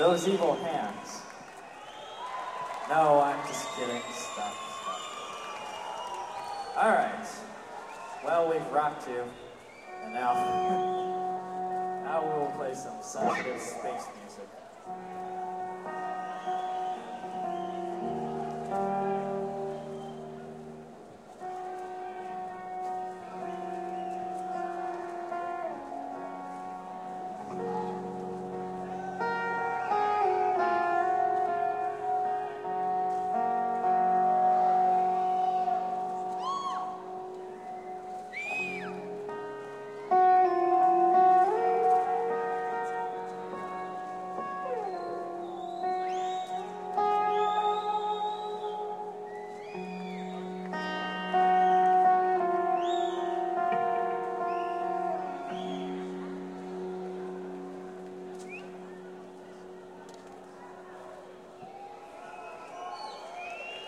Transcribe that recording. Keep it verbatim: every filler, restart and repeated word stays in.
Those evil hands. No, I'm just kidding. Stop, stop. Alright. Well, we've rocked you. And now, now we will play some sensitive space music.